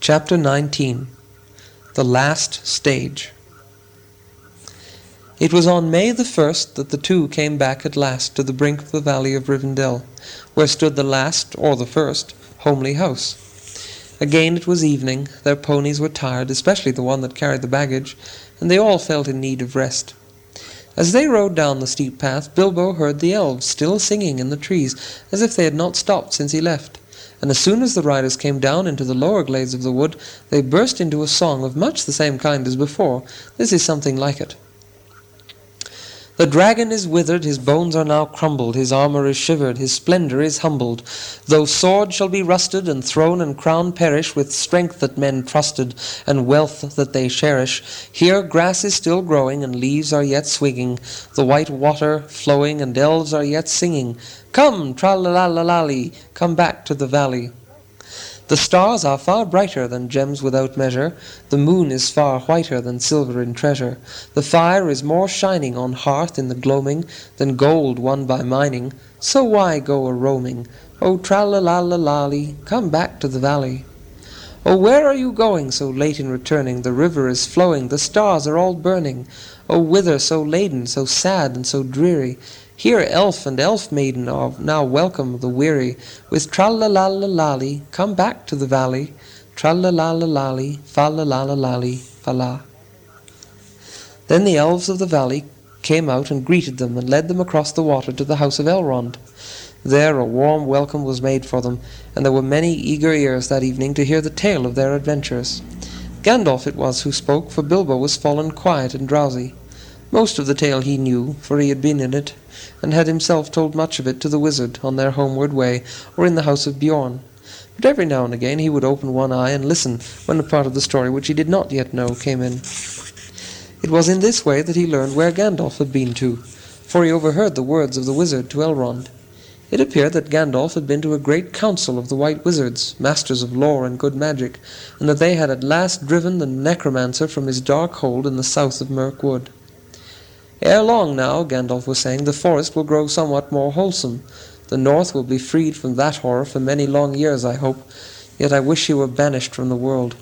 Chapter 19. The Last Stage. It was on May the 1st that the two came back at last to the brink of the valley of Rivendell, where stood the last, or the first, homely house. Again it was evening, their ponies were tired, especially the one that carried the baggage, and they all felt in need of rest. As they rode down the steep path, Bilbo heard the elves still singing in the trees, as if they had not stopped since he left. And as soon as the riders came down into the lower glades of the wood, they burst into a song of much the same kind as before. This is something like it. The dragon is withered, his bones are now crumbled, his armour is shivered, his splendour is humbled. Though sword shall be rusted, and throne and crown perish, with strength that men trusted, and wealth that they cherish, here grass is still growing, and leaves are yet swinging, the white water flowing, and elves are yet singing. Come, tra-la-la-la-lally, come back to the valley. The stars are far brighter than gems without measure, the moon is far whiter than silver in treasure, the fire is more shining on hearth in the gloaming than gold won by mining, so why go a-roaming? O tra-la-la-la-lally, come back to the valley. Oh, where are you going so late in returning? The river is flowing, the stars are all burning. Oh, whither so laden, so sad and so dreary? Here elf and elf maiden are now welcome the weary, with tra-la-la-la-lally, come back to the valley, tra-la-la-la-lally, fa-la-la-la-lally, fa-la. Then the elves of the valley came out and greeted them, and led them across the water to the house of Elrond. There a warm welcome was made for them, and there were many eager ears that evening to hear the tale of their adventures. Gandalf it was who spoke, for Bilbo was fallen quiet and drowsy. Most of the tale he knew, for he had been in it, and had himself told much of it to the wizard on their homeward way, or in the house of Bjorn. But every now and again he would open one eye and listen when a part of the story which he did not yet know came in. It was in this way that he learned where Gandalf had been to, for he overheard the words of the wizard to Elrond. It appeared that Gandalf had been to a great council of the White Wizards, masters of lore and good magic, and that they had at last driven the necromancer from his dark hold in the south of Mirkwood. Ere long now, Gandalf was saying, the forest will grow somewhat more wholesome. The north will be freed from that horror for many long years, I hope, yet I wish he were banished from the world.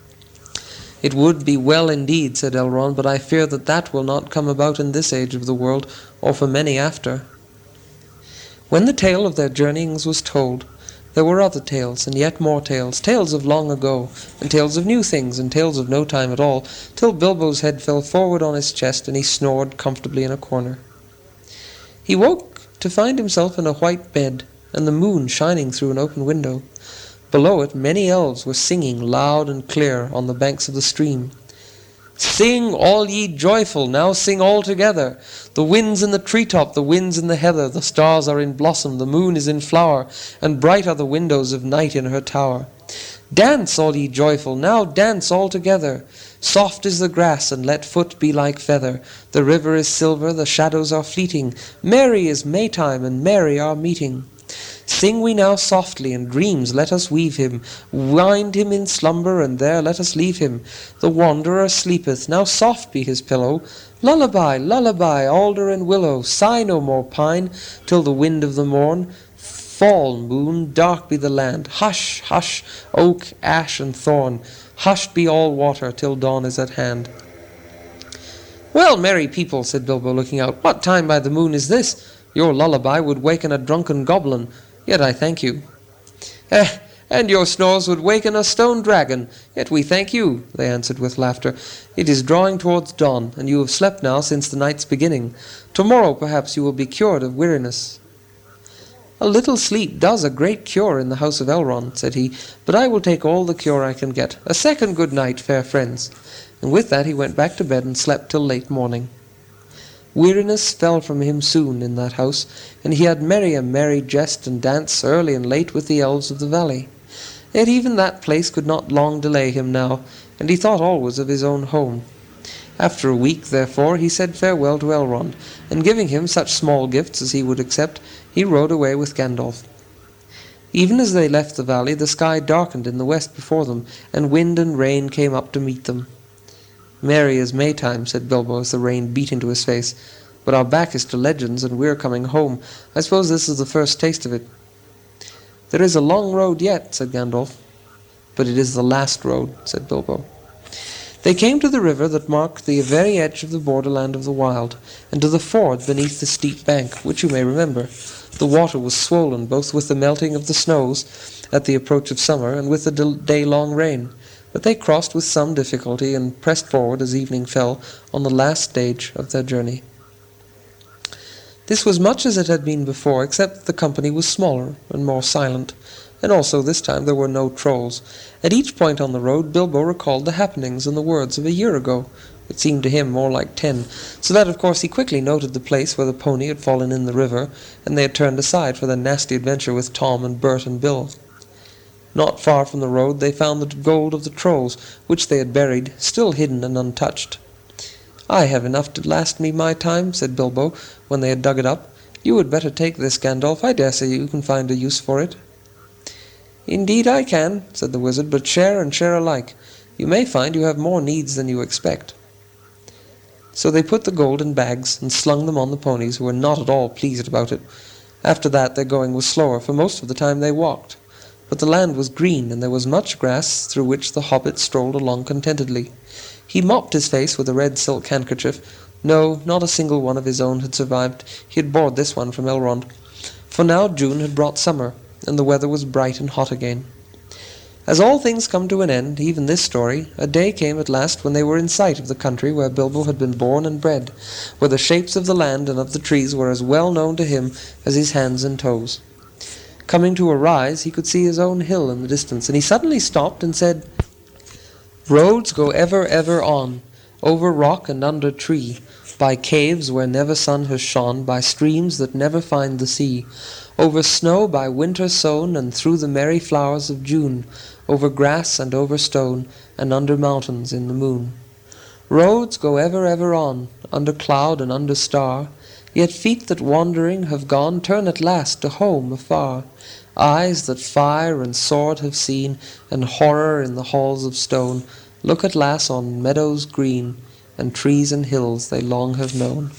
It would be well indeed, said Elrond, but I fear that that will not come about in this age of the world, or for many after. When the tale of their journeyings was told, there were other tales, and yet more tales, tales of long ago, and tales of new things, and tales of no time at all, till Bilbo's head fell forward on his chest, and he snored comfortably in a corner. He woke to find himself in a white bed, and the moon shining through an open window. Below it many elves were singing loud and clear on the banks of the stream. Sing, all ye joyful, now sing all together. The wind's in the treetop, the wind's in the heather, the stars are in blossom, the moon is in flower, and bright are the windows of night in her tower. Dance, all ye joyful, now dance all together. Soft is the grass, and let foot be like feather. The river is silver, the shadows are fleeting. Merry is Maytime, and merry our meeting. Sing we now softly, in dreams let us weave him, wind him in slumber, and there let us leave him. The wanderer sleepeth, now soft be his pillow. Lullaby, lullaby, alder and willow, sigh no more, pine, till the wind of the morn. Fall, moon, dark be the land, hush, hush, oak, ash, and thorn. Hushed be all water, till dawn is at hand. Well, merry people, said Bilbo, looking out, what time by the moon is this? Your lullaby would waken a drunken goblin, yet I thank you. And your snores would waken a stone dragon, yet we thank you, they answered with laughter. It is drawing towards dawn, and you have slept now since the night's beginning. Tomorrow perhaps you will be cured of weariness. A little sleep does a great cure in the house of Elrond, said he, but I will take all the cure I can get. A second good night, fair friends. And with that he went back to bed and slept till late morning. Weariness fell from him soon in that house, and he had many a merry jest and dance early and late with the elves of the valley. Yet even that place could not long delay him now, and he thought always of his own home. After a week, therefore, he said farewell to Elrond, and giving him such small gifts as he would accept, he rode away with Gandalf. Even as they left the valley, the sky darkened in the west before them, and wind and rain came up to meet them. Merry as Maytime, said Bilbo as the rain beat into his face, but our back is to legends, and we're coming home. I suppose this is the first taste of it. There is a long road yet, said Gandalf. "But it is the last road," said Bilbo. They came to the river that marked the very edge of the borderland of the wild, and to the ford beneath the steep bank, which you may remember. The water was swollen both with the melting of the snows at the approach of summer and with the day-long rain, but they crossed with some difficulty and pressed forward as evening fell on the last stage of their journey. This was much as it had been before, except that the company was smaller and more silent, and also this time there were no trolls. At each point on the road Bilbo recalled the happenings and the words of a year ago. It seemed to him more like 10, so that of course he quickly noted the place where the pony had fallen in the river, and they had turned aside for their nasty adventure with Tom and Bert and Bill. Not far from the road they found the gold of the trolls, which they had buried, still hidden and untouched. "I have enough to last me my time," said Bilbo, when they had dug it up. "You had better take this, Gandalf. I dare say you can find a use for it." "Indeed I can," said the wizard, "but share and share alike. You may find you have more needs than you expect." So they put the gold in bags and slung them on the ponies, who were not at all pleased about it. After that their going was slower, for most of the time they walked. But the land was green, and there was much grass through which the hobbit strolled along contentedly. He mopped his face with a red silk handkerchief. No, not a single one of his own had survived. He had borrowed this one from Elrond. For now June had brought summer, and the weather was bright and hot again. As all things come to an end, even this story, a day came at last when they were in sight of the country where Bilbo had been born and bred, where the shapes of the land and of the trees were as well known to him as his hands and toes. Coming to a rise, he could see his own hill in the distance, and he suddenly stopped and said, "Roads go ever, ever on, over rock and under tree, by caves where never sun has shone, by streams that never find the sea, over snow by winter sown, and through the merry flowers of June, over grass and over stone, and under mountains in the moon. Roads go ever, ever on, under cloud and under star, yet feet that wandering have gone turn at last to home afar. Eyes that fire and sword have seen, and horror in the halls of stone, look at last on meadows green, and trees and hills they long have known."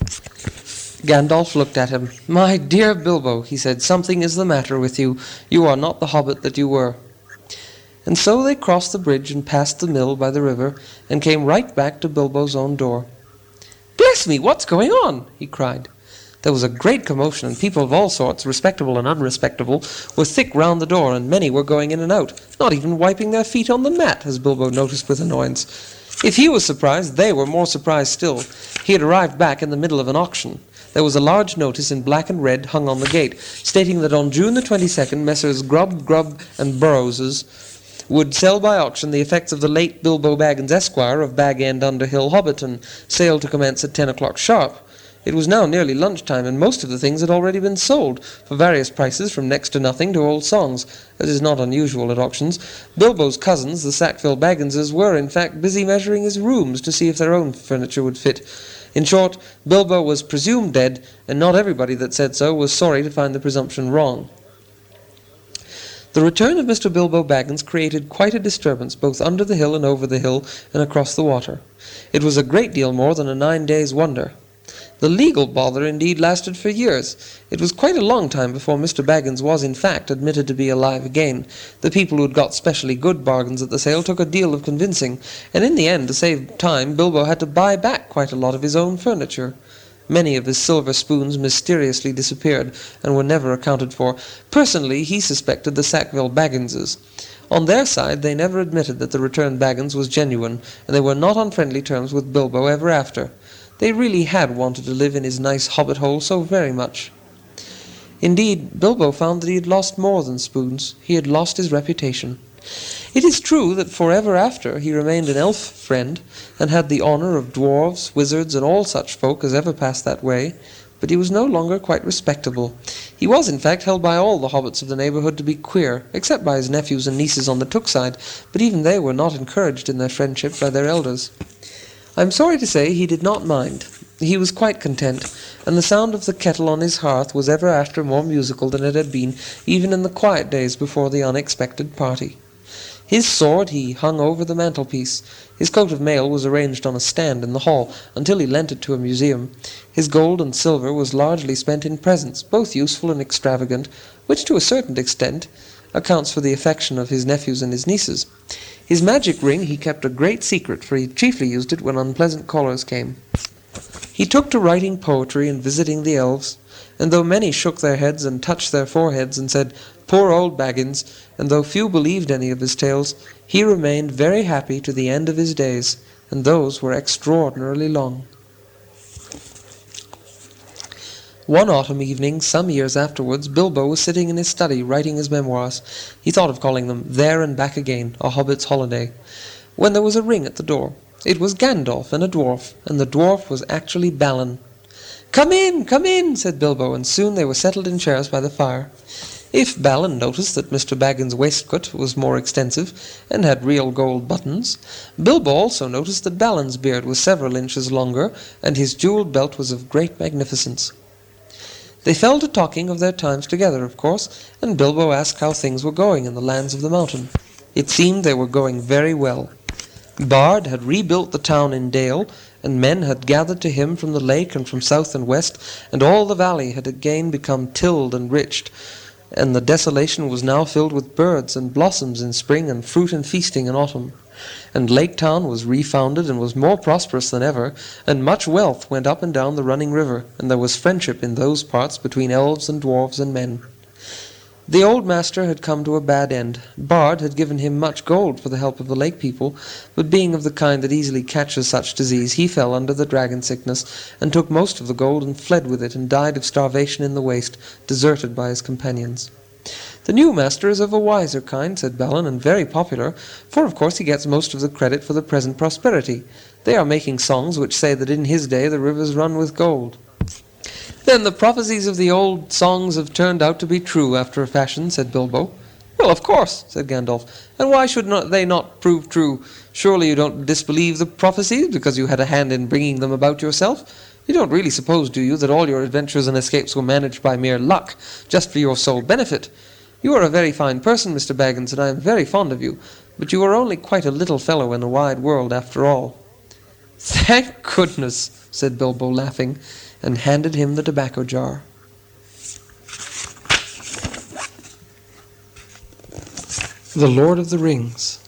Gandalf looked at him. "My dear Bilbo," he said, "something is the matter with you. You are not the hobbit that you were." And so they crossed the bridge and passed the mill by the river, and came right back to Bilbo's own door. "Bless me, what's going on?" he cried. There was a great commotion, and people of all sorts, respectable and unrespectable, were thick round the door, and many were going in and out, not even wiping their feet on the mat, as Bilbo noticed with annoyance. If he was surprised, they were more surprised still. He had arrived back in the middle of an auction. There was a large notice in black and red hung on the gate, stating that on June the 22nd, Messrs. Grubb, and Burrowses would sell by auction the effects of the late Bilbo Baggins, Esquire, of Bag End, Underhill, Hobbiton, sale to commence at 10 o'clock sharp. It was now nearly lunchtime, and most of the things had already been sold, for various prices, from next to nothing to old songs, as is not unusual at auctions. Bilbo's cousins, the Sackville Bagginses, were, in fact, busy measuring his rooms to see if their own furniture would fit. In short, Bilbo was presumed dead, and not everybody that said so was sorry to find the presumption wrong. The return of Mr. Bilbo Baggins created quite a disturbance, both under the hill and over the hill, and across the water. It was a great deal more than a 9 days' wonder. The legal bother indeed lasted for years. It was quite a long time before Mr. Baggins was in fact admitted to be alive again. The people who had got specially good bargains at the sale took a deal of convincing, and in the end, to save time, Bilbo had to buy back quite a lot of his own furniture. Many of his silver spoons mysteriously disappeared, and were never accounted for. Personally, he suspected the Sackville Bagginses. On their side, they never admitted that the returned Baggins was genuine, and they were not on friendly terms with Bilbo ever after. They really had wanted to live in his nice hobbit hole so very much. Indeed, Bilbo found that he had lost more than spoons. He had lost his reputation. It is true that forever after he remained an elf friend, and had the honour of dwarves, wizards, and all such folk as ever passed that way, but he was no longer quite respectable. He was, in fact, held by all the hobbits of the neighbourhood to be queer, except by his nephews and nieces on the Took side, but even they were not encouraged in their friendship by their elders. I am sorry to say he did not mind. He was quite content, and the sound of the kettle on his hearth was ever after more musical than it had been even in the quiet days before the unexpected party. His sword he hung over the mantelpiece. His coat of mail was arranged on a stand in the hall, until he lent it to a museum. His gold and silver was largely spent in presents, both useful and extravagant, which to a certain extent accounts for the affection of his nephews and his nieces. His magic ring he kept a great secret, for he chiefly used it when unpleasant callers came. He took to writing poetry and visiting the elves, and though many shook their heads and touched their foreheads and said, "Poor old Baggins," and though few believed any of his tales, he remained very happy to the end of his days, and those were extraordinarily long. One autumn evening, some years afterwards, Bilbo was sitting in his study writing his memoirs. He thought of calling them There and Back Again, A Hobbit's Holiday, when there was a ring at the door. It was Gandalf and a dwarf, and the dwarf was actually Balin. Come in," said Bilbo, and soon they were settled in chairs by the fire. If Balin noticed that Mr. Baggins' waistcoat was more extensive, and had real gold buttons, Bilbo also noticed that Balin's beard was several inches longer, and his jewelled belt was of great magnificence. They fell to talking of their times together, of course, and Bilbo asked how things were going in the lands of the mountain. It seemed they were going very well. Bard had rebuilt the town in Dale, and men had gathered to him from the lake and from south and west, and all the valley had again become tilled and riched, and the desolation was now filled with birds and blossoms in spring and fruit and feasting in autumn. And Lake Town was refounded and was more prosperous than ever, and much wealth went up and down the running river, and there was friendship in those parts between elves and dwarves and men. The old master had come to a bad end. Bard had given him much gold for the help of the lake people, but being of the kind that easily catches such disease, he fell under the dragon sickness, and took most of the gold and fled with it, and died of starvation in the waste, deserted by his companions. The new master is of a wiser kind, said Balin, and very popular, for of course he gets most of the credit for the present prosperity. They are making songs which say that in his day the rivers run with gold. Then the prophecies of the old songs have turned out to be true after a fashion, said Bilbo. Well, of course, said Gandalf, and why should they not prove true? Surely you don't disbelieve the prophecies because you had a hand in bringing them about yourself? You don't really suppose, do you, that all your adventures and escapes were managed by mere luck, just for your sole benefit? You are a very fine person, Mr. Baggins, and I am very fond of you, but you are only quite a little fellow in a wide world after all. Thank goodness, said Bilbo, laughing, and handed him the tobacco jar. The Lord of the Rings.